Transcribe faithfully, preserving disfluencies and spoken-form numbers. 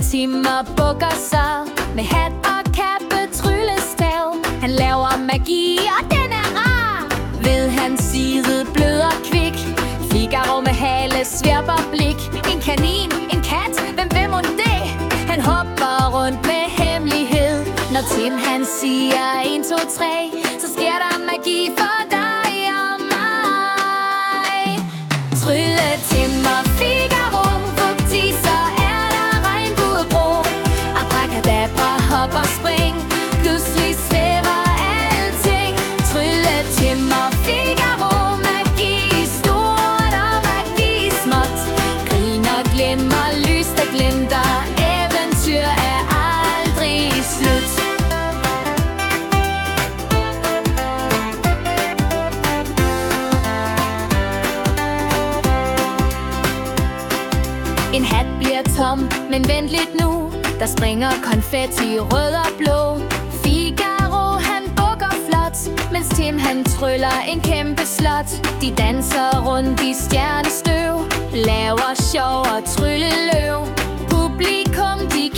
Tim og bukker sig med hat og kappe, tryllestav. Han laver magi, og den er rar. Ved hans side blød og kvik. Figaro med hale, svirper blik. En kanin, en kat, hvem vil mon det? Han hopper rundt med hemmelighed. Når Tim han siger en, to, tre, så sker der magi for dig og mig. Trylle, Tim og Figaro, vupti, så er der regnbuebro. Abracadabra, hop og spring, pludselig svæver alting. Trylle, Tim og Figaro, magi stort og magi småt. Grin og glemmer, lys der glimter, eventyr er aldrig slut. En hat bliver tom, men vent lidt nu. Der springer konfetti rød og blå. Figaro han bukker flot, mens Tim han tryller en kæmpe slot. De danser rundt i stjernestøv, laver sjov og trylleløv. Publikum de